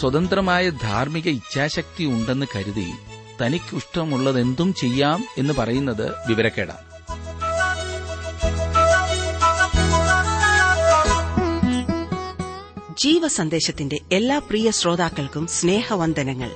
സ്വതന്ത്രമായ ധാർമ്മിക ഇച്ഛാശക്തി ഉണ്ടെന്ന് കരുതി തനിക്കിഷ്ടമുള്ളതെന്തും ചെയ്യാം എന്ന് പറയുന്നത് വിവരക്കേടാണ്. ജീവസന്ദേശത്തിന്റെ എല്ലാ പ്രിയ ശ്രോതാക്കൾക്കും സ്നേഹവന്ദനങ്ങൾ.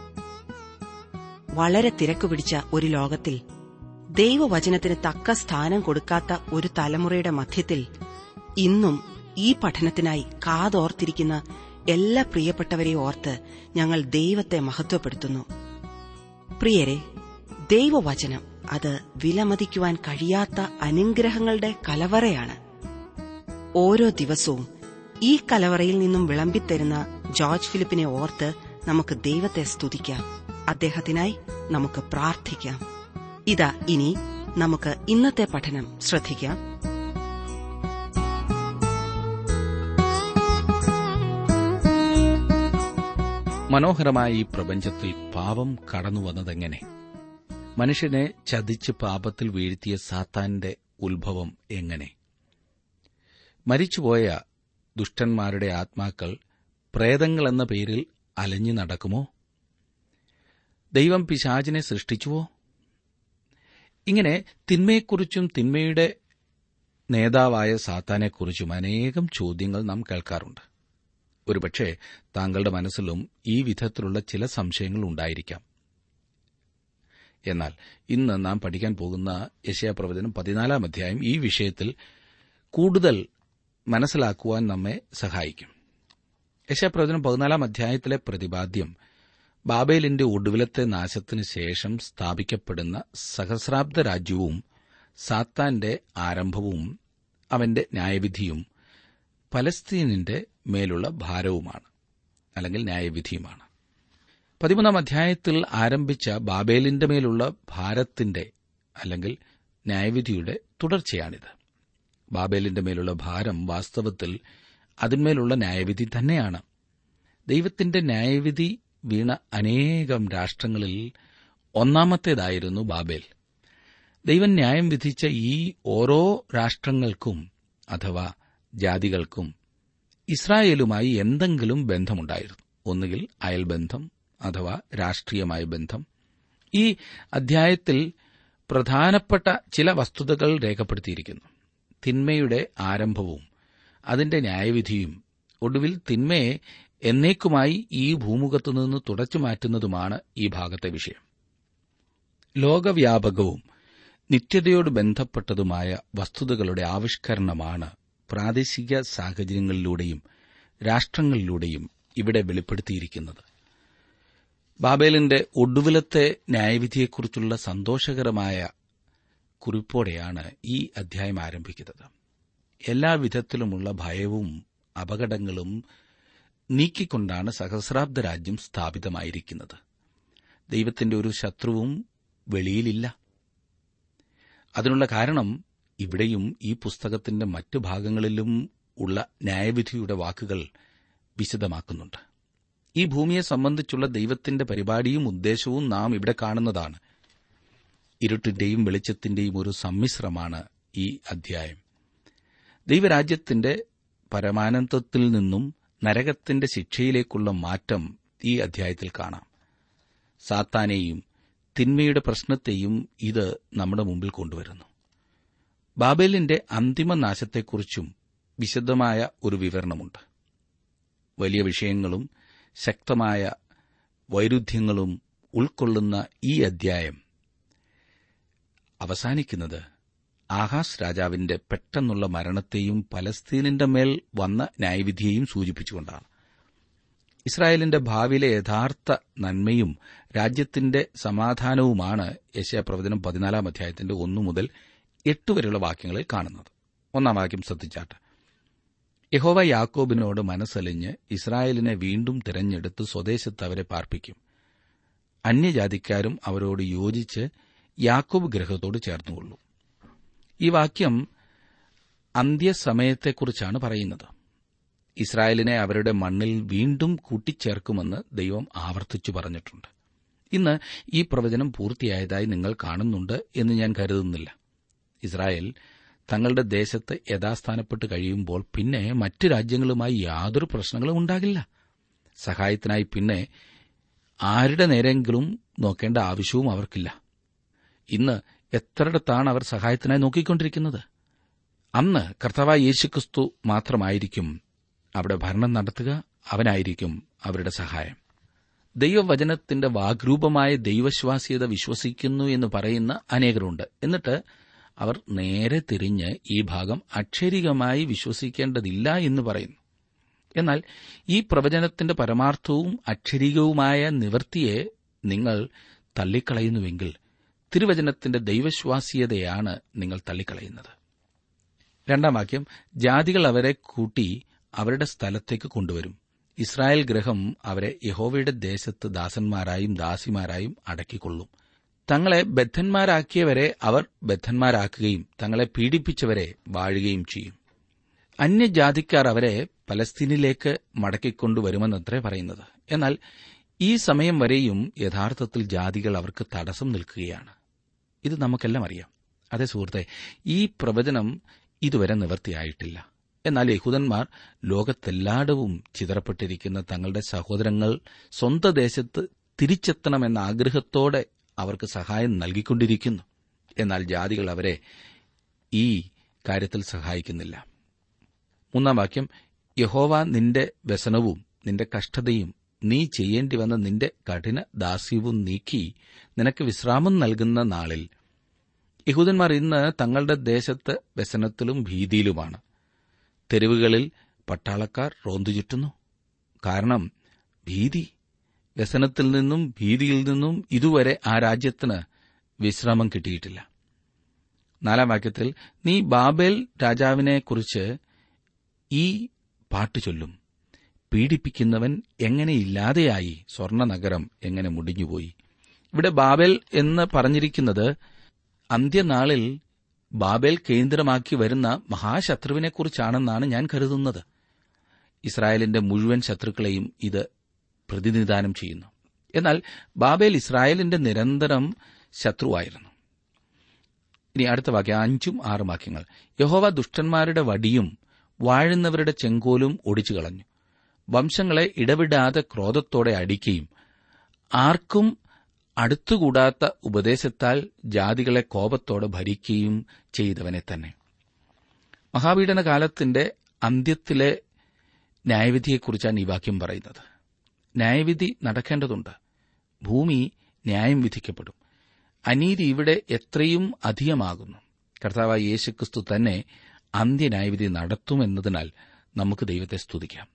വളരെ തിരക്കുപിടിച്ച ഒരു ലോകത്തിൽ ദൈവവചനത്തിന് തക്ക സ്ഥാനം കൊടുക്കാത്ത ഒരു തലമുറയുടെ മധ്യത്തിൽ ഇന്നും ഈ പഠനത്തിനായി കാതോർത്തിരിക്കുന്ന എല്ലാ പ്രിയപ്പെട്ടവരെ ഓർത്ത് ഞങ്ങൾ ദൈവത്തെ മഹത്വപ്പെടുത്തുന്നു. പ്രിയരെ, ദൈവവചനം അത് വിലമതിക്കുവാൻ കഴിയാത്ത അനുഗ്രഹങ്ങളുടെ കലവറയാണ്. ഓരോ ദിവസവും ഈ കലവറയിൽ നിന്നും വിളമ്പിത്തരുന്ന ജോർജ് ഫിലിപ്പിനെ ഓർത്ത് നമുക്ക് ദൈവത്തെ സ്തുതിക്കാം. അദ്ദേഹത്തിനായി നമുക്ക് പ്രാർത്ഥിക്കാം. ഇതാ, ഇനി നമുക്ക് ഇന്നത്തെ പഠനം ശ്രദ്ധിക്കാം. മനോഹരമായ ഈ പ്രപഞ്ചത്തിൽ പാപം കടന്നുവന്നതെങ്ങനെ? മനുഷ്യനെ ചതിച്ച് പാപത്തിൽ വീഴ്ത്തിയ സാത്താന്റെ ഉത്ഭവം എങ്ങനെ? മരിച്ചുപോയ ദുഷ്ടന്മാരുടെ ആത്മാക്കൾ പ്രേതങ്ങളെന്ന പേരിൽ അലഞ്ഞു നടക്കുമോ? ദൈവം പിശാചിനെ സൃഷ്ടിച്ചുവോ? ഇങ്ങനെ തിന്മയെക്കുറിച്ചും തിന്മയുടെ നേതാവായ സാത്താനെക്കുറിച്ചും അനേകം ചോദ്യങ്ങൾ നാം കേൾക്കാറുണ്ട്. ഒരുപക്ഷെ താങ്കളുടെ മനസ്സിലും ഈ വിധത്തിലുള്ള ചില സംശയങ്ങൾ ഉണ്ടായിരിക്കാം. എന്നാൽ ഇന്ന് നാം പഠിക്കാൻ പോകുന്ന യെശയ്യാപ്രവചനം 14 അധ്യായം ഈ വിഷയത്തിൽ കൂടുതൽ മനസ്സിലാക്കുവാൻ നമ്മെ സഹായിക്കും. യെശയ്യാപ്രവചനം 14 അധ്യായത്തിലെ പ്രതിപാദ്യം ബാബേലിന്റെ ഒടുവിലത്തെ നാശത്തിന് ശേഷം സ്ഥാപിക്കപ്പെടുന്ന സഹസ്രാബ്ദ രാജ്യവും സാത്താന്റെ ആരംഭവും അവന്റെ ന്യായവിധിയും പലസ്തീനിന്റെ മേലുള്ള ഭാരവുമാണ്, അല്ലെങ്കിൽ ന്യായവിധിയുമാണ്. 13 അധ്യായത്തിൽ ആരംഭിച്ച ബാബേലിന്റെ മേലുള്ള ഭാരത്തിന്റെ അല്ലെങ്കിൽ ന്യായവിധിയുടെ തുടർച്ചയാണിത്. ബാബേലിന്റെ മേലുള്ള ഭാരം വാസ്തവത്തിൽ അതിന്മേലുള്ള ന്യായവിധി തന്നെയാണ്. ദൈവത്തിന്റെ ന്യായവിധി വീണ അനേകം രാഷ്ട്രങ്ങളിൽ ഒന്നാമത്തേതായിരുന്നു ബാബേൽ. ദൈവം ന്യായം വിധിച്ച ഈ ഓരോ രാഷ്ട്രങ്ങൾക്കും അഥവാ ജാതികൾക്കും ഇസ്രായേലുമായി എന്തെങ്കിലും ബന്ധമുണ്ടായിരുന്നു. ഒന്നുകിൽ അയൽബന്ധം അഥവാ രാഷ്ട്രീയമായ ബന്ധം. ഈ അധ്യായത്തിൽ പ്രധാനപ്പെട്ട ചില വസ്തുതകൾ രേഖപ്പെടുത്തിയിരിക്കുന്നു. തിന്മയുടെ ആരംഭവും അതിന്റെ ന്യായവിധിയും ഒടുവിൽ തിന്മയെ എന്നേക്കുമായി ഈ ഭൂമുഖത്തുനിന്ന് തുടച്ചു മാറ്റുന്നതുമാണ് ഈ ഭാഗത്തെ വിഷയം. ലോകവ്യാപകവും നിത്യതയോട് ബന്ധപ്പെട്ടതുമായ വസ്തുതകളുടെ ആവിഷ്കരണമാണ് പ്രാദേശിക സാഹചര്യങ്ങളിലൂടെയും രാഷ്ട്രങ്ങളിലൂടെയും ഇവിടെ വെളിപ്പെടുത്തിയിരിക്കുന്നത്. ബാബേലിന്റെ ഒടുവിലത്തെ ന്യായവിധിയെക്കുറിച്ചുള്ള സന്തോഷകരമായ കുറിപ്പോടെയാണ് ഈ അധ്യായം ആരംഭിക്കുന്നത്. എല്ലാവിധത്തിലുമുള്ള ഭയവും അപകടങ്ങളും നീക്കിക്കൊണ്ടാണ് സഹസ്രാബ്ദ രാജ്യം സ്ഥാപിതമായിരിക്കുന്നത്. ദൈവത്തിന്റെ ഒരു ശത്രുവും വെളിയിലില്ല. അതിനുള്ള കാരണം ഇവിടെയും ഈ പുസ്തകത്തിന്റെ മറ്റു ഭാഗങ്ങളിലും ഉള്ള ന്യായവിധിയുടെ വാക്കുകൾ വിശദമാക്കുന്നുണ്ട്. ഈ ഭൂമിയെ സംബന്ധിച്ചുള്ള ദൈവത്തിന്റെ പരിപാടിയും ഉദ്ദേശവും നാം ഇവിടെ കാണുന്നതാണ്. ഇരുട്ടിന്റെയും വെളിച്ചത്തിന്റെയും ഒരു സമ്മിശ്രമാണ് ഈ അധ്യായം. ദൈവരാജ്യത്തിന്റെ പരമാനന്ദത്തിൽ നിന്നും നരകത്തിന്റെ ശിക്ഷയിലേക്കുള്ള മാറ്റം ഈ അധ്യായത്തിൽ കാണാം. സാത്താനെയും തിന്മയുടെ പ്രശ്നത്തെയും ഇത് നമ്മുടെ മുമ്പിൽ കൊണ്ടുവരുന്നു. ബാബേലിന്റെ അന്തിമ നാശത്തെക്കുറിച്ചും വിശദമായ ഒരു വിവരണമുണ്ട്. വലിയ വിഷയങ്ങളും ശക്തമായ വൈരുദ്ധ്യങ്ങളും ഉൾക്കൊള്ളുന്ന ഈ അധ്യായം അവസാനിക്കുന്നത് ആഹാസ് രാജാവിന്റെ പെട്ടെന്നുള്ള മരണത്തെയും പലസ്തീനിന്റെ മേൽ വന്ന ന്യായവിധിയെയും സൂചിപ്പിച്ചുകൊണ്ടാണ്. ഇസ്രായേലിന്റെ ഭാവിയിലെ യഥാർത്ഥ നന്മയും രാജ്യത്തിന്റെ സമാധാനവുമാണ് യെശയ്യാപ്രവചനം 14 അധ്യായത്തിന്റെ 1 മുതൽ 8 വരെയുള്ള വാക്യങ്ങളിൽ കാണുന്നത്. 1 വാക്യം ശ്രദ്ധിച്ചാട്ട്: യഹോവ യാക്കോബിനോട് മനസ്സലിഞ്ഞ് ഇസ്രായേലിനെ വീണ്ടും തിരഞ്ഞെടുത്ത് സ്വദേശത്ത് അവരെ പാർപ്പിക്കും. അന്യജാതിക്കാരും അവരോട് യോജിച്ച് യാക്കോബ് ഗൃഹത്തോട് ചേർന്നുകൊള്ളു. ഈ വാക്യം അന്ത്യസമയത്തെക്കുറിച്ചാണ് പറയുന്നത്. ഇസ്രായേലിനെ അവരുടെ മണ്ണിൽ വീണ്ടും കൂട്ടിച്ചേർക്കുമെന്ന് ദൈവം ആവർത്തിച്ചു പറഞ്ഞിട്ടുണ്ട്. ഇന്ന് ഈ പ്രവചനം പൂർത്തിയായതായി നിങ്ങൾ കാണുന്നുണ്ട് എന്ന് ഞാൻ കരുതുന്നില്ല. ഇസ്രായേൽ തങ്ങളുടെ ദേശത്ത് യഥാസ്ഥാനപ്പെട്ട് കഴിയുമ്പോൾ പിന്നെ മറ്റു രാജ്യങ്ങളുമായി യാതൊരു പ്രശ്നങ്ങളും ഉണ്ടാകില്ല. സഹായത്തിനായി പിന്നെ ആരുടെ നേരെങ്കിലും നോക്കേണ്ട ആവശ്യവും അവർക്കില്ല. ഇന്ന് എത്രയിടത്താണ് അവർ സഹായത്തിനായി നോക്കിക്കൊണ്ടിരിക്കുന്നത്? അന്ന് കർത്താവായ യേശുക്രിസ്തു മാത്രമായിരിക്കും അവിടെ ഭരണം നടത്തുക. അവനായിരിക്കും അവരുടെ സഹായം. ദൈവവചനത്തിന്റെ വാഗ്രൂപമായ ദൈവശ്വാസ്യത വിശ്വസിക്കുന്നു എന്ന് പറയുന്ന അനേകരുണ്ട്. എന്നിട്ട് അവർ നേരെ തിരിഞ്ഞ് ഈ ഭാഗം അക്ഷരികമായി വിശ്വസിക്കേണ്ടതില്ല എന്ന് പറയുന്നു. എന്നാൽ ഈ പ്രവചനത്തിന്റെ പരമാർത്ഥവും അക്ഷരികവുമായ നിവൃത്തിയെ നിങ്ങൾ തള്ളിക്കളയുന്നുവെങ്കിൽ തിരുവചനത്തിന്റെ ദൈവശ്വാസ്യതയാണ് നിങ്ങൾ തള്ളിക്കളയുന്നത്. 2-ാം വാക്യം, ജാതികൾ അവരെ കൂട്ടി അവരുടെ സ്ഥലത്തേക്ക് കൊണ്ടുവരും. ഇസ്രായേൽ ഗൃഹം അവരെ യഹോവയുടെ ദേശത്ത് ദാസന്മാരായും ദാസിമാരായും അടക്കിക്കൊള്ളും. തങ്ങളെ ബദ്ധന്മാരാക്കിയവരെ അവർ ബദ്ധന്മാരാക്കുകയും തങ്ങളെ പീഡിപ്പിച്ചവരെ വാഴുകയും ചെയ്യും. അന്യജാതിക്കാർ അവരെ പലസ്തീനിലേക്ക് മടക്കിക്കൊണ്ടുവരുമെന്നത്രേ പറയുന്നത്. എന്നാൽ ഈ സമയം വരെയും യഥാർത്ഥത്തിൽ ജാതികൾ അവർക്ക് തടസ്സം നിൽക്കുകയാണ്. ഇത് നമുക്കെല്ലാം അറിയാം. അതേ സുഹൃത്തെ, ഈ പ്രവചനം ഇതുവരെ നിവൃത്തിയായിട്ടില്ല. എന്നാൽ യഹൂദന്മാർ ലോകത്തെല്ലായിടവും ചിതറപ്പെട്ടിരിക്കുന്ന തങ്ങളുടെ സഹോദരങ്ങൾ സ്വന്തം ദേശത്ത് തിരിച്ചെത്തണമെന്ന ആഗ്രഹത്തോടെ അവർക്ക് സഹായം നൽകിക്കൊണ്ടിരിക്കുന്നു. എന്നാൽ ജാതികൾ അവരെ ഈ കാര്യത്തിൽ സഹായിക്കുന്നില്ല. 3-ാം വാക്യം, യഹോവ നിന്റെ വ്യസനവും നിന്റെ കഷ്ടതയും നീ ചെയ്യേണ്ടി വന്ന നിന്റെ കഠിന ദാസ്യവും നീക്കി നിനക്ക് വിശ്രാമം നൽകുന്ന നാളിൽ. യഹൂദന്മാർ ഇന്ന് തങ്ങളുടെ ദേശത്ത് വ്യസനത്തിലും ഭീതിയിലുമാണ്. തെരുവുകളിൽ പട്ടാളക്കാർ റോന്തുചുറ്റുന്നു. കാരണം ഭീതി. വ്യസനത്തിൽ നിന്നും ഭീതിയിൽ നിന്നും ഇതുവരെ ആ രാജ്യത്തിന് വിശ്രാമം കിട്ടിയിട്ടില്ല. 4-ാം വാക്യത്തിൽ, നീ ബാബേൽ രാജാവിനെക്കുറിച്ച് ഈ പാട്ട് ചൊല്ലും. പീഡിപ്പിക്കുന്നവൻ എങ്ങനെ ഇല്ലാതെയായി, സ്വർണ്ണനഗരം എങ്ങനെ മുടിഞ്ഞുപോയി. ഇവിടെ ബാബേൽ എന്ന് പറഞ്ഞിരിക്കുന്നത് അന്ത്യനാളിൽ ബാബേൽ കേന്ദ്രമാക്കി വരുന്ന മഹാശത്രുവിനെക്കുറിച്ചാണെന്നാണ് ഞാൻ കരുതുന്നത്. ഇസ്രായേലിന്റെ മുഴുവൻ ശത്രുക്കളെയും ഇത് പ്രതിനിധാനം ചെയ്യുന്നു. എന്നാൽ ബാബേൽ ഇസ്രായേലിന്റെ നിരന്തരം ശത്രുവായിരുന്നു. ഇനി അടുത്ത വാക്യം, 5-6 വാക്യങ്ങൾ. യഹോവ ദുഷ്ടന്മാരുടെ വടിയും വാഴുന്നവരുടെ ചെങ്കോലും ഒടിച്ചു കളഞ്ഞു. വംശങ്ങളെ ഇടവിടാതെ ക്രോധത്തോടെ അടിക്കുകയും ആർക്കും അടുത്തുകൂടാത്ത ഉപദേശത്താൽ ജാതികളെ കോപത്തോടെ ഭരിക്കുകയും ചെയ്തവനെ തന്നെ. മഹാപീഡന കാലത്തിന്റെ അന്ത്യത്തിലെ ന്യായവിധിയെക്കുറിച്ചാണ് ഈ വാക്യം പറയുന്നത്. ന്യായവിധി നടക്കേണ്ടതുണ്ട്. ഭൂമി ന്യായം വിധിക്കപ്പെടും. അനീതി ഇവിടെ എത്രയും അധികമാകുന്നു. കർത്താവായ യേശുക്രിസ്തു തന്നെ അന്ത്യന്യായവിധി നടത്തുമെന്നതിനാൽ നമുക്ക് ദൈവത്തെ സ്തുതിക്കാം.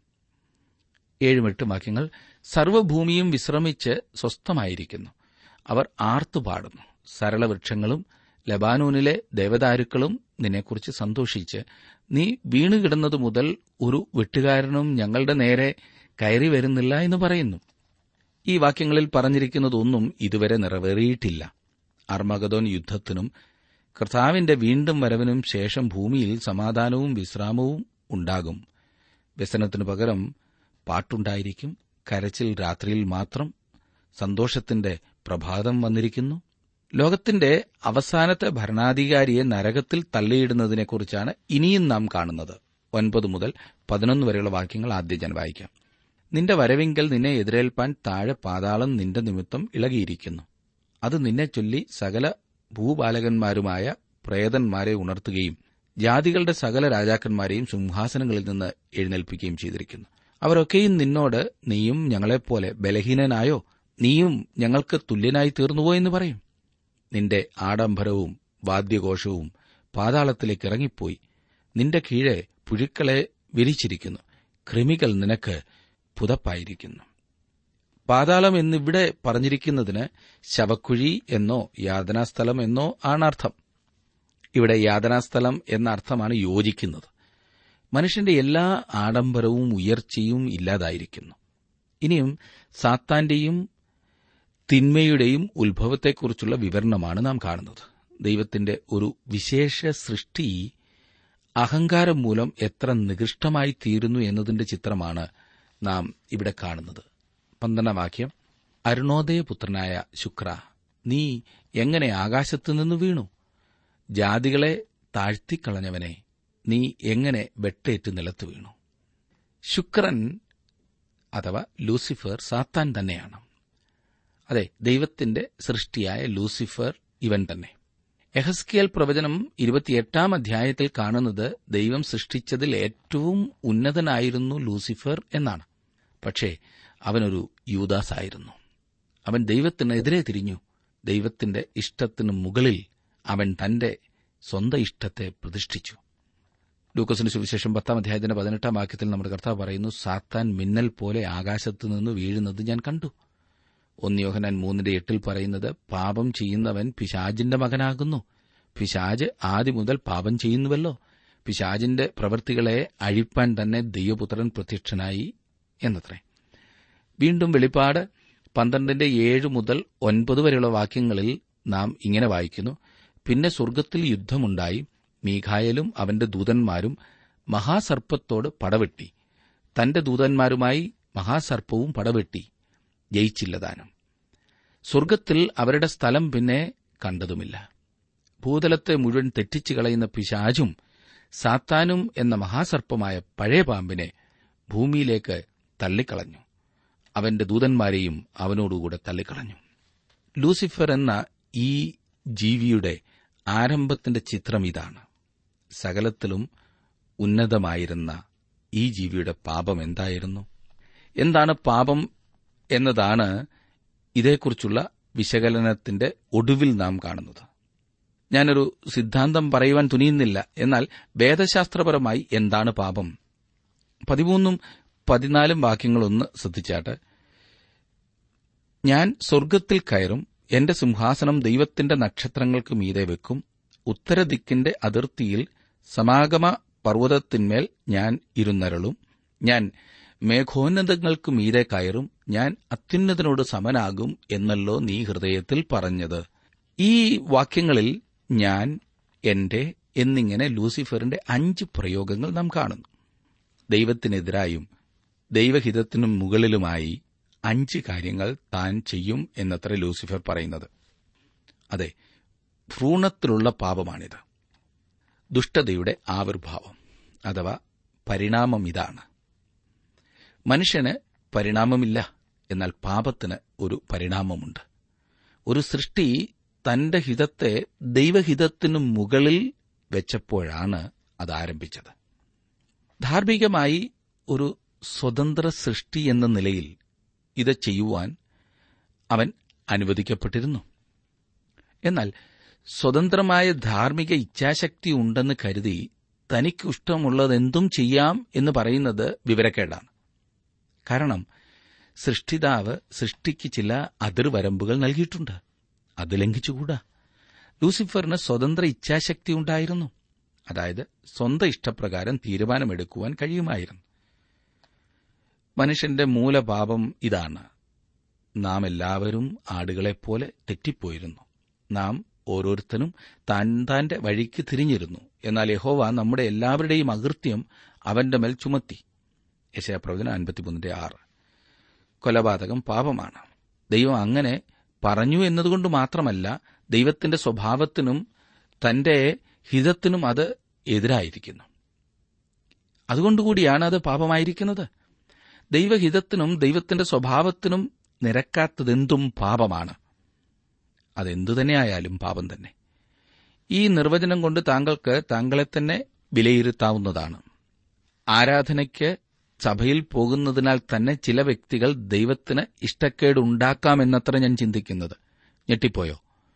7-8 വാക്യങ്ങൾ. സർവ്വഭൂമിയും വിശ്രമിച്ച് സ്വസ്ഥമായിരിക്കുന്നു. അവർ ആർത്തുപാടുന്നു. സരളവൃക്ഷങ്ങളും ലബാനോനിലെ ദേവദാരുക്കളും നിന്നെക്കുറിച്ച് സന്തോഷിച്ച്, നീ വീണുകിടന്നതു മുതൽ ഒരു വെട്ടുകാരനും ഞങ്ങളുടെ നേരെ കയറി വരുന്നില്ല എന്ന് പറയുന്നു. ഈ വാക്യങ്ങളിൽ പറഞ്ഞിരിക്കുന്നതൊന്നും ഇതുവരെ നിറവേറിയിട്ടില്ല. അർമഗദോൻ യുദ്ധത്തിനും കർത്താവിന്റെ വീണ്ടും വരവിനും ശേഷം ഭൂമിയിൽ സമാധാനവും വിശ്രാമവും ഉണ്ടാകും. വ്യസനത്തിനു പകരം പാട്ടുണ്ടായിരിക്കും. കരച്ചിൽ രാത്രിയിൽ മാത്രം. സന്തോഷത്തിന്റെ പ്രഭാതം വന്നിരിക്കുന്നു. ലോകത്തിന്റെ അവസാനത്തെ ഭരണാധികാരിയെ നരകത്തിൽ തള്ളിയിടുന്നതിനെക്കുറിച്ചാണ് ഇനിയും നാം കാണുന്നത്. 9 മുതൽ 11 വരെയുള്ള വാക്യങ്ങൾ ആദ്യം ഞാൻ വായിക്കാം. നിന്റെ വരവിങ്കൽ നിന്നെ എതിരേൽപ്പാൻ താഴെ പാതാളം നിന്റെ നിമിത്തം ഇളകിയിരിക്കുന്നു. അത് നിന്നെ ചൊല്ലി സകല ഭൂപാലകന്മാരുമായ പ്രേതന്മാരെ ഉണർത്തുകയും ജാതികളുടെ സകല രാജാക്കന്മാരെയും സിംഹാസനങ്ങളിൽ നിന്ന് എഴുന്നേൽപ്പിക്കുകയും ചെയ്തിരിക്കുന്നു. അവരൊക്കെയും നിന്നോട്, നീയും ഞങ്ങളെപ്പോലെ ബലഹീനനായോ, നീയും ഞങ്ങൾക്ക് തുല്യനായി തീർന്നുവോ എന്ന് പറയും. നിന്റെ ആഡംബരവും വാദ്യഘോഷവും പാതാളത്തിലേക്ക് ഇറങ്ങിപ്പോയി. നിന്റെ കീഴെ പുഴുക്കളെ വിരിച്ചിരിക്കുന്നു. കൃമികൾ നിനക്ക് പുതപ്പായിരിക്കുന്നു. പാതാളം എന്നിവിടെ പറഞ്ഞിരിക്കുന്നതിന് ശവക്കുഴി എന്നോ യാതനാസ്ഥലം എന്നോ ആണർത്ഥം. ഇവിടെ യാതനാസ്ഥലം എന്ന അർത്ഥമാണ് യോജിക്കുന്നത്. മനുഷ്യന്റെ എല്ലാ ആഡംബരവും ഉയർച്ചയും ഇല്ലാതായിരിക്കുന്നു. ഇനിയും സാത്താന്റെയും തിന്മയുടെയും ഉത്ഭവത്തെക്കുറിച്ചുള്ള വിവരണമാണ് നാം കാണുന്നത്. ദൈവത്തിന്റെ ഒരു വിശേഷ സൃഷ്ടി അഹങ്കാരം മൂലം എത്ര നികൃഷ്ടമായി തീരുന്നു എന്നതിന്റെ ചിത്രമാണ് നാം ഇവിടെ കാണുന്നത്. 12-ാം വാക്യം. അരുണോദയപുത്രനായ ശുക്ര, നീ എങ്ങനെ ആകാശത്തുനിന്ന് വീണു? ജാതികളെ താഴ്ത്തിക്കളഞ്ഞവനെ, നീ എങ്ങനെ വെട്ടേറ്റ് നിലത്ത് വീണു? ശുക്രൻ അഥവാ ലൂസിഫർ സാത്താൻ തന്നെയാണ്. അതെ, ദൈവത്തിന്റെ സൃഷ്ടിയായ ലൂസിഫർ ഇവൻ തന്നെ. യെഹെസ്കേൽ പ്രവചനം 28 അധ്യായത്തിൽ കാണുന്നത് ദൈവം സൃഷ്ടിച്ചതിൽ ഏറ്റവും ഉന്നതനായിരുന്നു ലൂസിഫർ എന്നാണ്. പക്ഷേ അവനൊരു യൂദാസായിരുന്നു. അവൻ ദൈവത്തിനെതിരെ തിരിഞ്ഞു. ദൈവത്തിന്റെ ഇഷ്ടത്തിനു മുകളിൽ അവൻ തന്റെ സ്വന്തം ഇഷ്ടത്തെ പ്രതിഷ്ഠിച്ചു. ലൂക്കോസിന്റെ സുവിശേഷം 10 അധ്യായത്തിന്റെ 18 വാക്യത്തിൽ നമ്മുടെ കർത്താവ് പറയുന്നു, സാത്താൻ മിന്നൽ പോലെ ആകാശത്തുനിന്ന് വീഴുന്നത് ഞാൻ കണ്ടു. 1 യോഹന്നാൻ 3:8 പറയുന്നത്, പാപം ചെയ്യുന്നവൻ പിശാചിന്റെ മകനാകുന്നു. പിശാച് ആദ്യം മുതൽ പാപം ചെയ്യുന്നുവല്ലോ. പിശാചിന്റെ പ്രവൃത്തികളെ അഴിപ്പാൻ തന്നെ ദൈവപുത്രൻ പ്രത്യക്ഷനായി എന്നത്രേ. വീണ്ടും വെളിപ്പാട് 12:7 മുതൽ 9 വരെയുള്ള വാക്യങ്ങളിൽ നാം ഇങ്ങനെ വായിക്കുന്നു, പിന്നെ സ്വർഗ്ഗത്തിൽ യുദ്ധമുണ്ടായി. മീഖായേലും അവന്റെ ദൂതന്മാരും മഹാസർപ്പത്തോട് പടവെട്ടി. തന്റെ ദൂതന്മാരുമായി മഹാസർപ്പവും പടവെട്ടി, ജയിച്ചില്ലതാനും. സ്വർഗ്ഗത്തിൽ അവരുടെ സ്ഥലം പിന്നെ കണ്ടതുമില്ല. ഭൂതലത്തെ മുഴുവൻ തെറ്റിച്ചു കളയുന്ന പിശാചും സാത്താനും എന്ന മഹാസർപ്പമായ പഴയ പാമ്പിനെ ഭൂമിയിലേക്ക് തള്ളിക്കളഞ്ഞു. അവന്റെ ദൂതന്മാരെയും അവനോടുകൂടെ തള്ളിക്കളഞ്ഞു. ലൂസിഫർ എന്ന ഈ ജീവിയുടെ ആരംഭത്തിന്റെ ചിത്രം ഇതാണ്. സകലത്തിലും ഉന്നതമായിരുന്ന ഈ ജീവിയുടെ പാപം എന്തായിരുന്നു? എന്താണ് പാപം എന്നതാണ് ഇതേക്കുറിച്ചുള്ള വിശകലനത്തിന്റെ ഒടുവിൽ നാം കാണുന്നത്. ഞാനൊരു സിദ്ധാന്തം പറയുവാൻ തുനിയുന്നില്ല. എന്നാൽ വേദശാസ്ത്രപരമായി എന്താണ് പാപം? 13-14 വാക്യങ്ങളൊന്ന് ശ്രദ്ധിച്ചാട്ട്, ഞാൻ സ്വർഗ്ഗത്തിൽ കയറും, എന്റെ സിംഹാസനം ദൈവത്തിന്റെ നക്ഷത്രങ്ങൾക്ക് മീതെ വെക്കും. ഉത്തരദിക്കിന്റെ അതിർത്തിയിൽ സമാഗമ പർവ്വതത്തിന്മേൽ ഞാൻ ഇരുന്നരുളും. ഞാൻ മേഘോന്നതങ്ങൾക്ക് മീതെ കയറും. ഞാൻ അത്യുന്നതനോട് സമനാകും എന്നല്ലോ നീ ഹൃദയത്തിൽ പറഞ്ഞത്. ഈ വാക്യങ്ങളിൽ ഞാൻ, എന്റെ എന്നിങ്ങനെ ലൂസിഫറിന്റെ 5 പ്രയോഗങ്ങൾ നാം കാണുന്നു. ദൈവത്തിനെതിരായും ദൈവഹിതത്തിനും മുകളിലുമായി 5 കാര്യങ്ങൾ താൻ ചെയ്യും എന്നത്ര ലൂസിഫർ പറയുന്നത്. അതെ, ഭ്രൂണത്തിലുള്ള പാപമാണിത്. ദുഷ്ടതയുടെ ആവിർഭാവം അഥവാ പരിണാമം ഇതാണ്. മനുഷ്യന് പരിണാമമില്ല, എന്നാൽ പാപത്തിന് ഒരു പരിണാമമുണ്ട്. ഒരു സൃഷ്ടി തന്റെ ഹിതത്തെ ദൈവഹിതത്തിനു മുകളിൽ വെച്ചപ്പോഴാണ് അത് ആരംഭിച്ചത്. ധാർമ്മികമായി ഒരു സ്വതന്ത്ര സൃഷ്ടി എന്ന നിലയിൽ ഇത് ചെയ്യുവാൻ അവൻ അനുവദിക്കപ്പെട്ടിരുന്നു. എന്നാൽ സ്വതന്ത്രമായ ധാർമ്മിക ഇച്ഛാശക്തി ഉണ്ടെന്ന് കരുതി തനിക്കിഷ്ടമുള്ളതെന്തും ചെയ്യാം എന്ന് പറയുന്നത് വിവരക്കേടാണ്. കാരണം സൃഷ്ടിതാവ് സൃഷ്ടിക്ക് ചില അതിർവരമ്പുകൾ നൽകിയിട്ടുണ്ട്. അത് ലംഘിച്ചുകൂടാ. ലൂസിഫറിന് സ്വതന്ത്ര ഇച്ഛാശക്തി ഉണ്ടായിരുന്നു. അതായത് സ്വന്തം ഇഷ്ടപ്രകാരം തീരുമാനമെടുക്കുവാൻ കഴിയുമായിരുന്നു. മനുഷ്യന്റെ മൂലപാപം ഇതാണ്. നാം എല്ലാവരും ആടുകളെപ്പോലെ തെറ്റിപ്പോയിരുന്നു. നാം ഓരോരുത്തരും താൻ്റെ വഴിക്ക് തിരിഞ്ഞിരുന്നു. എന്നാൽ യഹോവ നമ്മുടെ എല്ലാവരുടെയും അകൃത്യം അവന്റെ മേൽ ചുമത്തി. യെശയ്യാപ്രവചനം 53:6. കൊലപാതകം പാപമാണ്. ദൈവം അങ്ങനെ പറഞ്ഞു എന്നതുകൊണ്ട് മാത്രമല്ല, ദൈവത്തിന്റെ സ്വഭാവത്തിനും തന്റെ ഹിതത്തിനും അത് എതിരായിരിക്കുന്നു. അതുകൊണ്ടുകൂടിയാണ് അത് പാപമായിരിക്കുന്നത്. ദൈവഹിതത്തിനും ദൈവത്തിന്റെ സ്വഭാവത്തിനും നിരക്കാത്തതെന്തും പാപമാണ്. അതെന്തുതന്നെയായാലും പാപം തന്നെ. ഈ നിർവചനം കൊണ്ട് താങ്കൾക്ക് താങ്കളെ തന്നെ വിലയിരുത്താവുന്നതാണ്. ആരാധനയ്ക്ക് സഭയിൽ പോകുന്നതിനാൽ തന്നെ ചില വ്യക്തികൾ ദൈവത്തിന് ഇഷ്ടക്കേടുണ്ടാക്കാമെന്നത്ര ഞാൻ ചിന്തിക്കുന്നത്. ഞെട്ടിപ്പോയോ?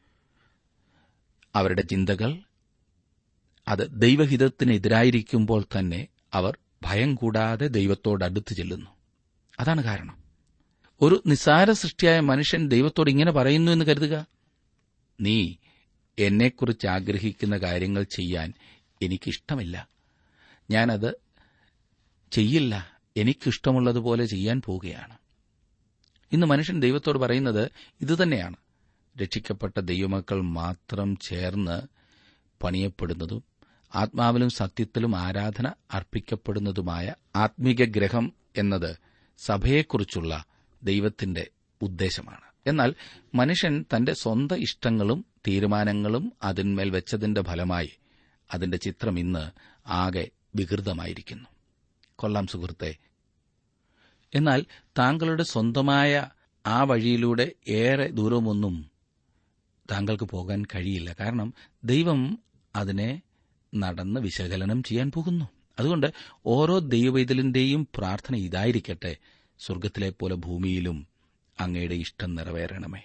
അവരുടെ ചിന്തകൾ അത് ദൈവഹിതത്തിനെതിരായിരിക്കുമ്പോൾ തന്നെ അവർ ഭയം കൂടാതെ ദൈവത്തോടടുത്ത് ചെല്ലുന്നു. അതാണ് കാരണം. ഒരു നിസ്സാര സൃഷ്ടിയായ മനുഷ്യൻ ദൈവത്തോട് ഇങ്ങനെ പറയുന്നു എന്ന് കരുതുക, നീ എന്നെക്കുറിച്ച് ആഗ്രഹിക്കുന്ന കാര്യങ്ങൾ ചെയ്യാൻ എനിക്കിഷ്ടമില്ല, ഞാനത് ചെയ്യില്ല, എനിക്കിഷ്ടമുള്ളതുപോലെ ചെയ്യാൻ പോവുകയാണ്. ഇന്ന് മനുഷ്യൻ ദൈവത്തോട് പറയുന്നത് ഇതുതന്നെയാണ്. രക്ഷിക്കപ്പെട്ട ദൈവമക്കൾ മാത്രം ചേർന്ന് പണിയപ്പെടുന്നതും ആത്മാവിലും സത്യത്തിലും ആരാധന അർപ്പിക്കപ്പെടുന്നതുമായ ആത്മീക ഗ്രഹം എന്നത് സഭയെക്കുറിച്ചുള്ള ദൈവത്തിന്റെ ഉദ്ദേശമാണ്. എന്നാൽ മനുഷ്യൻ തന്റെ സ്വന്തം ഇഷ്ടങ്ങളും തീരുമാനങ്ങളും അതിന്മേൽ വെച്ചതിന്റെ ഫലമായി അതിന്റെ ചിത്രം ഇന്ന് ആകെ വികൃതമായിരിക്കുന്നു. കൊള്ളാം സുഹൃത്തെ, എന്നാൽ താങ്കളുടെ സ്വന്തമായ ആ വഴിയിലൂടെ ഏറെ ദൂരമൊന്നും താങ്കൾക്ക് പോകാൻ കഴിയില്ല. കാരണം ദൈവം അതിനെ നടന്ന് വിശകലനം ചെയ്യാൻ പോകുന്നു. അതുകൊണ്ട് ഓരോ ദൈവവൈതലിന്റെയും പ്രാർത്ഥന ഇതായിരിക്കട്ടെ: സ്വർഗ്ഗത്തിലെ പോലെ ഭൂമിയിലും അങ്ങയുടെ ഇഷ്ടം നിറവേറണമേ.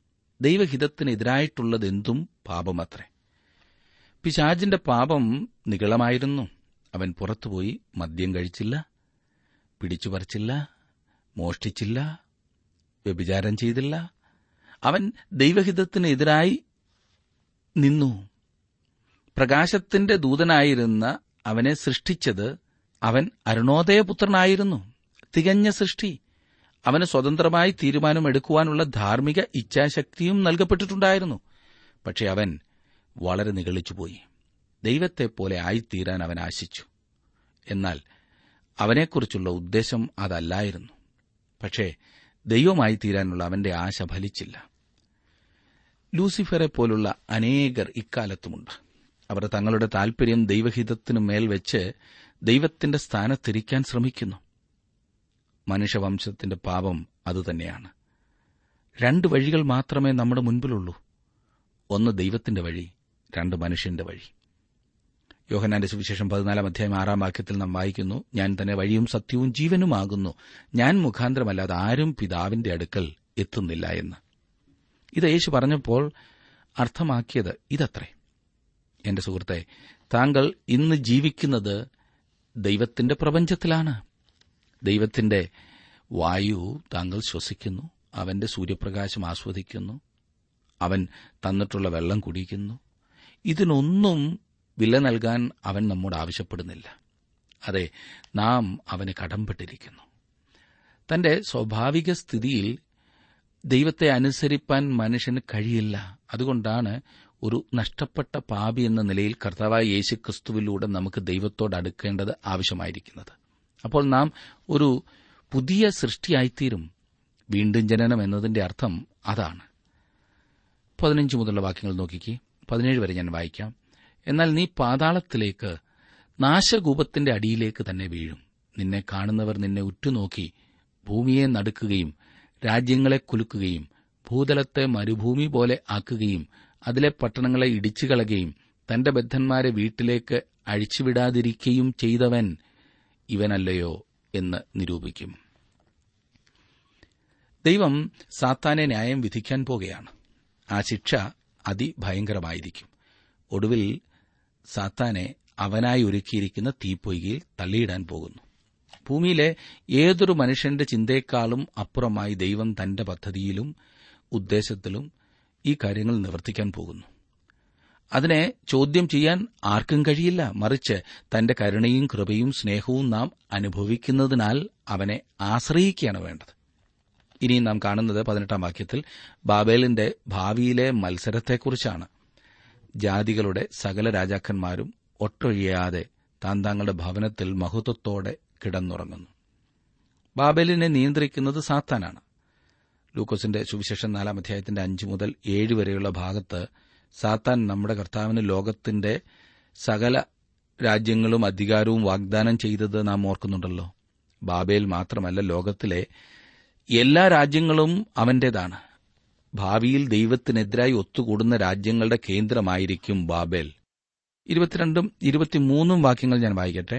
ദൈവഹിതത്തിനെതിരായിട്ടുള്ളതെന്തും പാപമത്രേ. പിശാചിന്റെ പാപം നിഗളമായിരുന്നു. അവൻ പുറത്തുപോയി മദ്യം കഴിച്ചില്ല, പിടിച്ചുപറിച്ചില്ല, മോഷ്ടിച്ചില്ല, വ്യഭിചാരം ചെയ്തില്ല. അവൻ ദൈവഹിതത്തിനെതിരായി നിന്നു. പ്രകാശത്തിന്റെ ദൂതനായിരുന്ന അവനെ സൃഷ്ടിച്ചത് അവൻ അരുണോദയപുത്രനായിരുന്നു. തികഞ്ഞ സൃഷ്ടി. അവന് സ്വതന്ത്രമായി തീരുമാനമെടുക്കുവാനുള്ള ധാർമ്മിക ഇച്ഛാശക്തിയും നൽകപ്പെട്ടിട്ടുണ്ടായിരുന്നു. പക്ഷെ അവൻ വളരെ നിഗളിച്ചുപോയി. ദൈവത്തെപ്പോലെ ആയിത്തീരാൻ അവൻ ആശിച്ചു. എന്നാൽ അവനെക്കുറിച്ചുള്ള ഉദ്ദേശം അതല്ലായിരുന്നു. പക്ഷേ ദൈവമായി തീരാനുള്ള അവന്റെ ആശ ഫലിച്ചില്ല. ലൂസിഫറെ പോലുള്ള അനേകർ ഇക്കാലത്തുമുണ്ട്. അവർ തങ്ങളുടെ താൽപര്യം ദൈവഹിതത്തിനു മേൽ വെച്ച് ദൈവത്തിന്റെ സ്ഥാനത്തിരിക്കാൻ ശ്രമിക്കുന്നു. മനുഷ്യവംശത്തിന്റെ പാപം അതുതന്നെയാണ്. 2 വഴികൾ മാത്രമേ നമ്മുടെ മുൻപിലുള്ളൂ. ഒന്ന് ദൈവത്തിന്റെ വഴി, 2 മനുഷ്യന്റെ വഴി. യോഹന്നാന്റെ സുവിശേഷം 14 അധ്യായം 6 വാക്യത്തിൽ നാം വായിക്കുന്നു, ഞാൻ തന്നെ വഴിയും സത്യവും ജീവനുമാകുന്നു, ഞാൻ മുഖാന്തരമല്ലാതെ ആരും പിതാവിന്റെ അടുക്കൽ എത്തുന്നില്ല എന്ന്. ഇത് യേശു പറഞ്ഞപ്പോൾ അർത്ഥമാക്കിയത് ഇതത്രേ. എന്റെ സുഹൃത്തെ, താങ്കൾ ഇന്ന് ജീവിക്കുന്നത് ദൈവത്തിന്റെ പ്രപഞ്ചത്തിലാണ്. ദൈവത്തിന്റെ വായു താങ്കൾ ശ്വസിക്കുന്നു, അവന്റെ സൂര്യപ്രകാശം ആസ്വദിക്കുന്നു, അവൻ തന്നിട്ടുള്ള വെള്ളം കുടിക്കുന്നു. ഇതിനൊന്നും വില നൽകാൻ അവൻ നമ്മോട് ആവശ്യപ്പെടുന്നില്ല. അതെ, നാം അവന് കടംപെട്ടിരിക്കുന്നു. തന്റെ സ്വാഭാവിക സ്ഥിതിയിൽ ദൈവത്തെ അനുസരിപ്പാൻ മനുഷ്യന് കഴിയില്ല. അതുകൊണ്ടാണ് ഒരു നഷ്ടപ്പെട്ട പാപി എന്ന നിലയിൽ കർത്താവായ യേശുക്രിസ്തുവിലൂടെ നമുക്ക് ദൈവത്തോട് അടുക്കേണ്ടത് ആവശ്യമായിരിക്കുന്നത്. അപ്പോൾ നാം ഒരു പുതിയ സൃഷ്ടിയായിത്തീരും. വീണ്ടും ജനനം എന്നതിന്റെ അർത്ഥം അതാണ്. 15 മുതലുള്ള വാക്യങ്ങൾ നോക്കിക്കേ. 17 വരെ ഞാൻ വായിക്കാം. എന്നാൽ നീ പാതാളത്തിലേക്ക്, നാശകൂപത്തിന്റെ അടിയിലേക്ക് തന്നെ വീഴും. നിന്നെ കാണുന്നവർ നിന്നെ ഉറ്റുനോക്കി ഭൂമിയെ നടുക്കുകയും രാജ്യങ്ങളെ കുലുക്കുകയും ഭൂതലത്തെ മരുഭൂമി പോലെ ആക്കുകയും അതിലെ പട്ടണങ്ങളെ ഇടിച്ചുകളയുകയും തന്റെ ബദ്ധന്മാരെ വീട്ടിലേക്ക് അഴിച്ചുവിടാതിരിക്കുകയും ചെയ്തവൻ ഇവനല്ലയോ എന്ന് നിരൂപിക്കും. ദൈവം സാത്താനെ ന്യായം വിധിക്കാൻ പോകുകയാണ്. ആ ശിക്ഷ അതിഭയങ്കരമായിരിക്കും. ഒടുവിൽ സാത്താനെ അവനായി ഒരുക്കിയിരിക്കുന്ന തീപ്പൊയ്കയിൽ തള്ളിയിടാൻ പോകുന്നു. ഭൂമിയിലെ ഏതൊരു മനുഷ്യന്റെ ചിന്തയെക്കാളും അപ്പുറമായി ദൈവം തന്റെ പദ്ധതിയിലും ഉദ്ദേശത്തിലും ഈ കാര്യങ്ങൾ നിവർത്തിക്കാൻ പോകുന്നു. അതിനെ ചോദ്യം ചെയ്യാൻ ആർക്കും കഴിയില്ല. മറിച്ച് തന്റെ കരുണയും കൃപയും സ്നേഹവും നാം അനുഭവിക്കുന്നതിനാൽ അവനെ ആശ്രയിക്കുകയാണ് വേണ്ടത്. ഇനി നാം കാണുന്നത് 18 വാക്യത്തിൽ ബാബേലിന്റെ ഭാവിയിലെ മത്സരത്തെക്കുറിച്ചാണ്. ജാതികളുടെ സകല രാജാക്കന്മാരും ഒട്ടൊഴിയാതെ താന്താങ്ങളുടെ ഭവനത്തിൽ മഹത്വത്തോടെ കിടന്നുറങ്ങുന്നു. ബാബേലിനെ നിയന്ത്രിക്കുന്നത് സാത്താനാണ്. ലൂക്കോസിന്റെ സുവിശേഷം 4 അധ്യായത്തിന്റെ 5 മുതൽ 7 വരെയുള്ള ഭാഗത്ത് സാത്താൻ നമ്മുടെ കർത്താവിന് ലോകത്തിന്റെ സകല രാജ്യങ്ങളും അധികാരവും വാഗ്ദാനം ചെയ്തത് നാം ഓർക്കുന്നുണ്ടല്ലോ. ബാബേൽ മാത്രമല്ല, ലോകത്തിലെ എല്ലാ രാജ്യങ്ങളും അവന്റേതാണ്. ഭാവിയിൽ ദൈവത്തിനെതിരായി ഒത്തുകൂടുന്ന രാജ്യങ്ങളുടെ കേന്ദ്രമായിരിക്കും ബാബേൽ. 22 23 വാക്യങ്ങൾ ഞാൻ വായിക്കട്ടെ.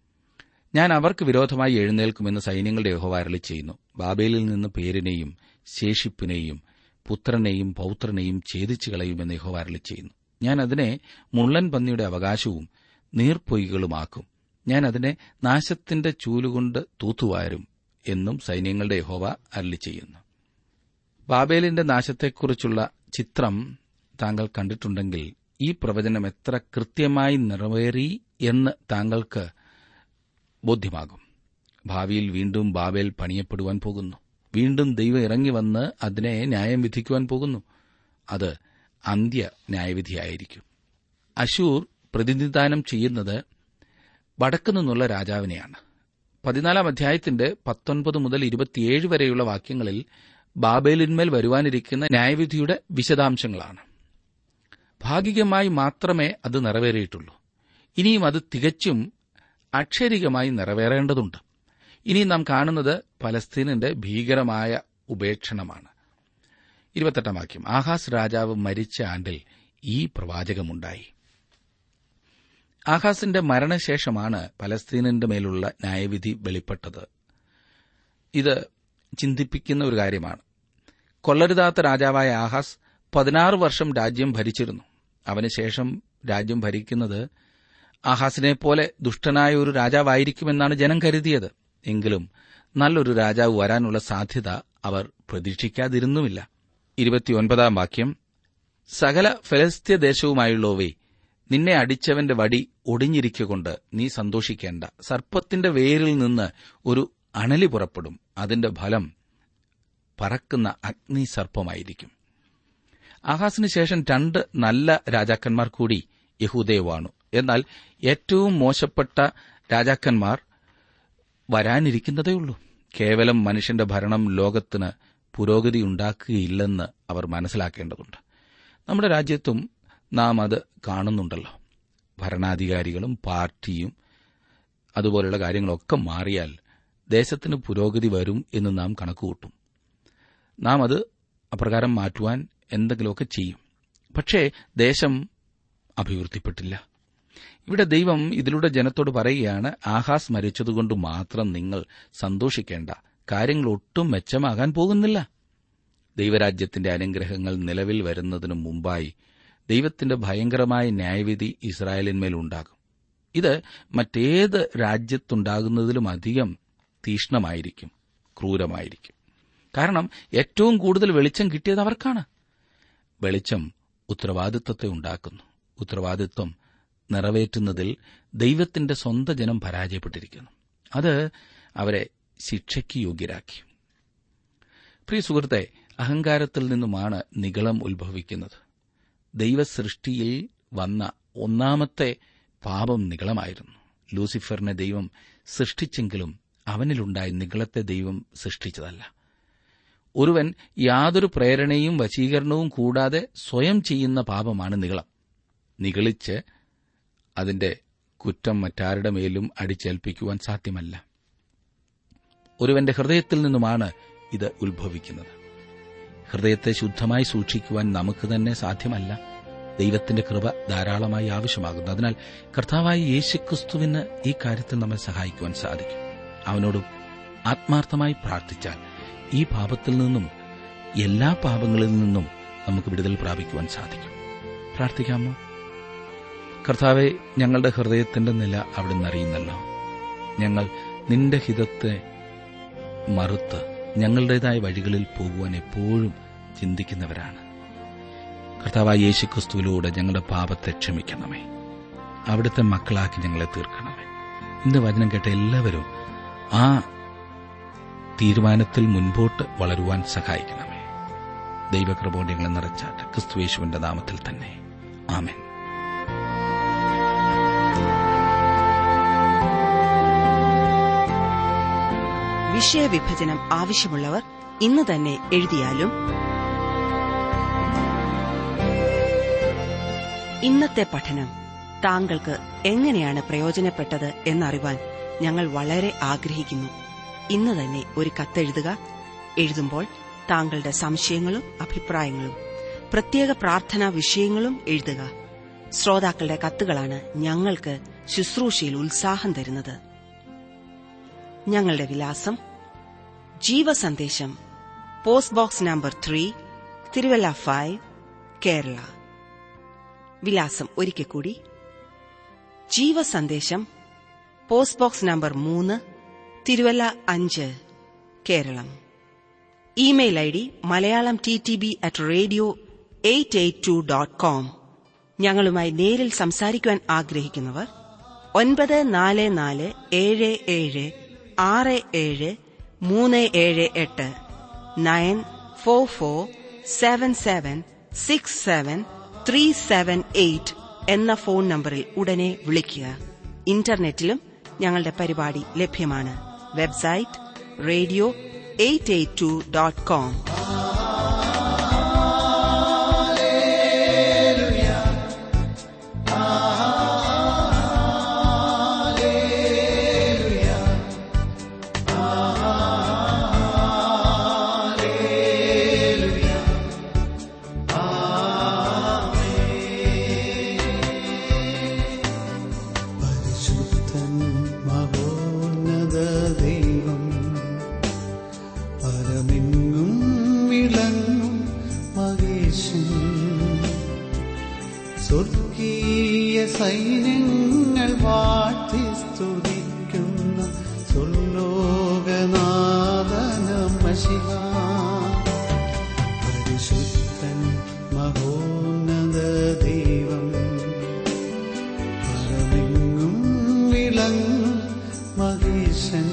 ഞാൻ അവർക്ക് വിരോധമായി എഴുന്നേൽക്കുമെന്ന് സൈന്യങ്ങളുടെ യഹോവ അരുളിച്ചെയ്യുന്നു. ബാബേലിൽ നിന്ന് പേരിനെയും ശേഷിപ്പിനെയും പുത്രനെയും പൌത്രനെയും ഛേദിച്ചു കളയുമെന്ന് യഹോവ അരുളിച്ചെയ്യുന്നു. ഞാൻ അതിനെ മുള്ളൻ പന്നിയുടെ അവകാശവും നീർപ്പൊയ്കളുമാക്കും. ഞാൻ അതിനെ നാശത്തിന്റെ ചൂലുകൊണ്ട് തൂത്തുവാരും എന്നും സൈന്യങ്ങളുടെ യഹോവ അരുളിച്ചെയ്യുന്നു. ബാബേലിന്റെ നാശത്തെക്കുറിച്ചുള്ള ചിത്രം താങ്കൾ കണ്ടിട്ടുണ്ടെങ്കിൽ ഈ പ്രവചനം എത്ര കൃത്യമായി നിറവേറി എന്ന് താങ്കൾക്ക് ബോധ്യമാകും. ഭാവിയിൽ വീണ്ടും ബാബേൽ പണിയപ്പെടുവാൻ പോകുന്നു. വീണ്ടും ദൈവം ഇറങ്ങിവന്ന് അതിനെ ന്യായം വിധിക്കുവാൻ പോകുന്നു. അത് അന്ത്യ ന്യായവിധിയായിരിക്കും. അശൂർ പ്രതിനിധാനം ചെയ്യുന്നത് വടക്കു നിന്നുള്ള രാജാവിനെയാണ്. 14 അധ്യായത്തിന്റെ 19 മുതൽ 27 വരെയുള്ള വാക്യങ്ങളിൽ ബാബേലിന്മേൽ വരുവാനിരിക്കുന്ന ന്യായവിധിയുടെ വിശദാംശങ്ങളാണ്. ഭാഗികമായി മാത്രമേ അത് നിറവേറിയിട്ടുള്ളൂ. ഇനിയും അത് തികച്ചും അക്ഷരികമായി നിറവേറേണ്ടതുണ്ട്. ഇനി നാം കാണുന്നത് പലസ്തീനിന്റെ ഭീകരമായ ഉപേക്ഷണമാണ്. 28 വാക്യം. ആഹാസ് രാജാവ് മരിച്ച ആണ്ടിൽ ഈ പ്രവാചകമുണ്ടായി. ആഹാസിന്റെ മരണശേഷമാണ് പലസ്തീനിന്റെ മേലുള്ള ന്യായവിധി വെളിപ്പെട്ടത്. ഇത് ചിന്തിപ്പിക്കുന്ന ഒരു കാര്യമാണ്. കൊള്ളരുതാത്ത രാജാവായ ആഹാസ് 16 വർഷം രാജ്യം ഭരിച്ചിരുന്നു. അവനുശേഷം രാജ്യം ഭരിക്കുന്നത് ആഹാസിനെപ്പോലെ ദുഷ്ടനായ ഒരു രാജാവായിരിക്കുമെന്നാണ് ജനം കരുതിയത്. എങ്കിലും നല്ലൊരു രാജാവ് വരാനുള്ള സാധ്യത അവർ പ്രതീക്ഷിക്കാതിരുന്നുമില്ല. 29 വാക്യം. സകല ഫെലിസ്ത്യ ദേശവുമായുള്ളവേ, നിന്നെ അടിച്ചവന്റെ വടി ഒടിഞ്ഞിരിക്കൊണ്ട് നീ സന്തോഷിക്കേണ്ട. സർപ്പത്തിന്റെ വേരിൽ നിന്ന് ഒരു അണലി പുറപ്പെടും. അതിന്റെ ഫലം പറക്കുന്ന അഗ്നിസർപ്പമായിരിക്കും. ആഹാസിന് ശേഷം 2 നല്ല രാജാക്കന്മാർ കൂടി യഹൂദയെ വാണു. എന്നാൽ ഏറ്റവും മോശപ്പെട്ട രാജാക്കന്മാർ വരാനിരിക്കുന്നതേയുള്ളൂ. കേവലം മനുഷ്യന്റെ ഭരണം ലോകത്തിന് പുരോഗതിയുണ്ടാക്കുകയില്ലെന്ന് അവർ മനസ്സിലാക്കേണ്ടതുണ്ട്. നമ്മുടെ രാജ്യത്തും നാം അത് കാണുന്നുണ്ടല്ലോ. ഭരണാധികാരികളും പാർട്ടിയും അതുപോലെയുള്ള കാര്യങ്ങളൊക്കെ മാറിയാൽ ദേശത്തിന് പുരോഗതി വരും എന്ന് നാം കണക്കുകൂട്ടും. നാം അത് അപ്രകാരം മാറ്റുവാൻ എന്തെങ്കിലുമൊക്കെ ചെയ്യും. പക്ഷേ ദേശം അഭിവൃദ്ധിപ്പെട്ടില്ല. ഇവിടെ ദൈവം ഇതിലൂടെ ജനത്തോട് പറയുകയാണ്, ആഹാസ് മരിച്ചതുകൊണ്ട് മാത്രം നിങ്ങൾ സന്തോഷിക്കേണ്ട. കാര്യങ്ങൾ ഒട്ടും മെച്ചമാകാൻ പോകുന്നില്ല. ദൈവരാജ്യത്തിന്റെ അനുഗ്രഹങ്ങൾ നിലവിൽ വരുന്നതിനു മുമ്പായി ദൈവത്തിന്റെ ഭയങ്കരമായ ന്യായവിധി ഇസ്രായേലിന്മേലുണ്ടാകും. ഇത് മറ്റേത് രാജ്യത്തുണ്ടാകുന്നതിലും അധികം തീക്ഷ്ണമായിരിക്കും, ക്രൂരമായിരിക്കും. കാരണം ഏറ്റവും കൂടുതൽ വെളിച്ചം കിട്ടിയത് അവർക്കാണ്. വെളിച്ചം ഉത്തരവാദിത്വത്തെ ഉണ്ടാക്കുന്നു. ഉത്തരവാദിത്വം നിറവേറ്റുന്നതിൽ ദൈവത്തിന്റെ സ്വന്തം ജനം പരാജയപ്പെട്ടിരിക്കുന്നു. അത് അവരെ ശിക്ഷയ്ക്ക് യോഗ്യരാക്കി. പ്രിയ സുഹൃത്തെ, അഹങ്കാരത്തിൽ നിന്നുമാണ് നിഗളം ഉത്ഭവിക്കുന്നത്. ദൈവസൃഷ്ടിയിൽ വന്ന ഒന്നാമത്തെ പാപം നിഗളമായിരുന്നു. ലൂസിഫറിനെ ദൈവം സൃഷ്ടിച്ചെങ്കിലും അവനിലുണ്ടായ നിഗളത്തെ ദൈവം സൃഷ്ടിച്ചതല്ല. ഒരുവൻ യാതൊരു പ്രേരണയും വശീകരണവും കൂടാതെ സ്വയം ചെയ്യുന്ന പാപമാണ് നിഗളം. നിഗളിച്ച് അതിന്റെ കുറ്റം മറ്റാരുടെ മേലും അടിച്ചേൽപ്പിക്കുവാൻ സാധ്യമല്ല. ഒരുവന്റെ ഹൃദയത്തിൽ നിന്നുമാണ് ഇത് ഉത്ഭവിക്കുന്നത്. ഹൃദയത്തെ ശുദ്ധമായി സൂക്ഷിക്കുവാൻ നമുക്ക് തന്നെ സാധ്യമല്ല. ദൈവത്തിന്റെ കൃപ ധാരാളമായി ആവശ്യമാകുന്നു. അതിനാൽ കർത്താവായ യേശുക്രിസ്തുവിന് ഈ കാര്യത്തിൽ നമ്മെ സഹായിക്കുവാൻ സാധിക്കും. അവനോട് ആത്മാർത്ഥമായി പ്രാർത്ഥിച്ചാൽ ഈ പാപത്തിൽ നിന്നും എല്ലാ പാപങ്ങളിൽ നിന്നും നമുക്ക് വിടുതൽ പ്രാപിക്കുവാൻ സാധിക്കും. പ്രാർത്ഥിക്കാമോ? കർത്താവെ, ഞങ്ങളുടെ ഹൃദയത്തിന്റെ നില അവിടുന്ന് അറിയുന്നല്ലോ. ഞങ്ങൾ നിന്റെ ഹിതത്തെ മറുത്ത് ഞങ്ങളുടേതായ വഴികളിൽ പോകുവാൻ എപ്പോഴും ചിന്തിക്കുന്നവരാണ്. കർത്താവായ യേശുക്രിസ്തുവിലൂടെ ഞങ്ങളുടെ പാപത്തെ ക്ഷമിക്കണമേ. അവിടുത്തെ മക്കളാക്കി ഞങ്ങളെ തീർക്കണമേ. ഇന്ന് വചനം കേട്ട എല്ലാവരും ആ തീരുമാനത്തിൽ മുൻപോട്ട് വളരുവാൻ സഹായിക്കണമേ. ദൈവകൃപയോടെ ഞങ്ങളെ നിറച്ചാട്ട് ക്രിസ്തുയേശുവിന്റെ നാമത്തിൽ തന്നെ. ആമേൻ. വിഷയവിഭജനം ആവശ്യമുള്ളവർ ഇന്ന് തന്നെ എഴുതിയാലും ഇന്നത്തെ പഠനം താങ്കൾക്ക് എങ്ങനെയാണ് പ്രയോജനപ്പെട്ടത് എന്നറിവാൻ ഞങ്ങൾ വളരെ ആഗ്രഹിക്കുന്നു. ഇന്ന് തന്നെ ഒരു കത്തെഴുതുക. എഴുതുമ്പോൾ താങ്കളുടെ സംശയങ്ങളും അഭിപ്രായങ്ങളും പ്രത്യേക പ്രാർത്ഥനാ വിഷയങ്ങളും എഴുതുക. ശ്രോതാക്കളുടെ കത്തുകളാണ് ഞങ്ങൾക്ക് ശുശ്രൂഷയിൽ ഉത്സാഹം തരുന്നത്. ഞങ്ങളുടെ വിലാസം: Jeevasandesham, post box number 3, Thiruvalla 5, Kerala. വിലാസം ഒരിക്കൽ കൂടി: Jeevasandesham, post box number 3, Thiruvalla 5, Keralam. Email ID malayalamttb@radio882.com. ഞങ്ങളുമായി നേരിൽ സംസാരിക്കുവാൻ ആഗ്രഹിക്കുന്നവർ 9447776738 9447767378 എന്ന ഫോൺ നമ്പറിൽ ഉടനെ വിളിക്കുക. ഇന്റർനെറ്റിലും ഞങ്ങളുടെ പരിപാടി ലഭ്യമാണ്. Website radio882.com. മശിഹാ. പരിശുദ്ധൻ മഹോന്നത ദൈവം, പരമെങ്ങും വിളങ്ങും മഹേശൻ.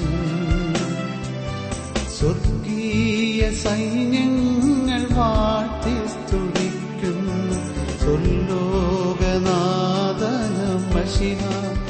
സ്വർഗീയ സൈന്യങ്ങൾ വാഴ്ത്തി സ്തുതിക്കുന്നു സ്വർലോകനാഥനം മശിഹാ.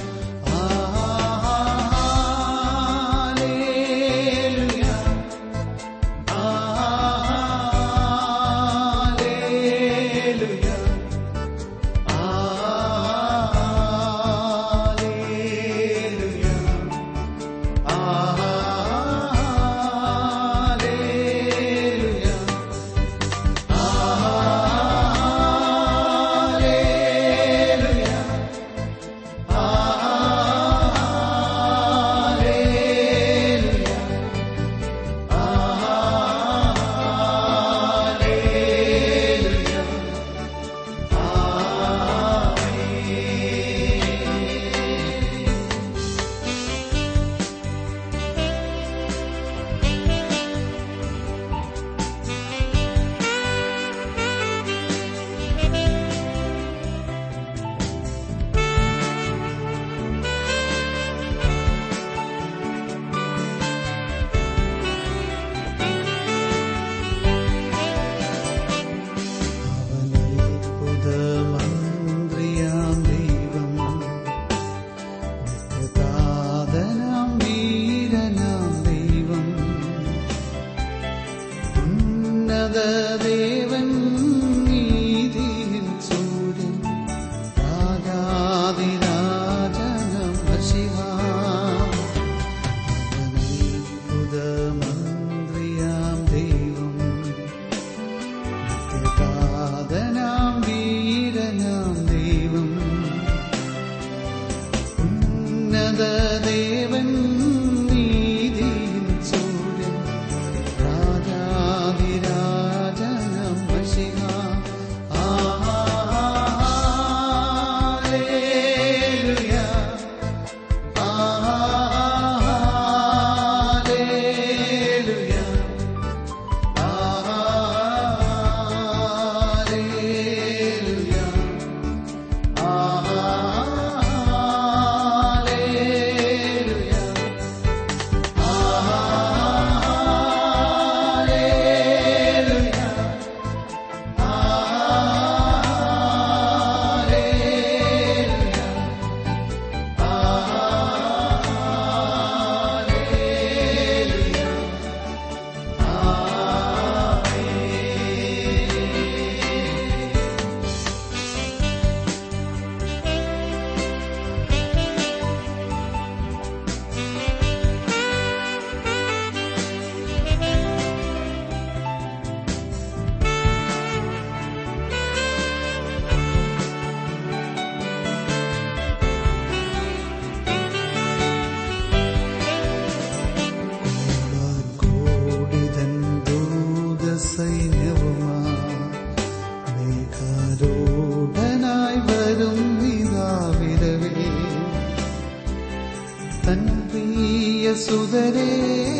സുതരേ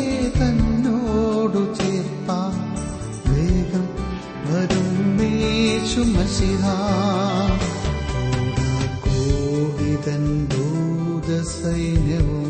തന്നോടു ചേർപ്പാൻ വേഗം വരും യേശു മശിഹാ. കോടാകോടി തൻ ദൂതസൈന്യവും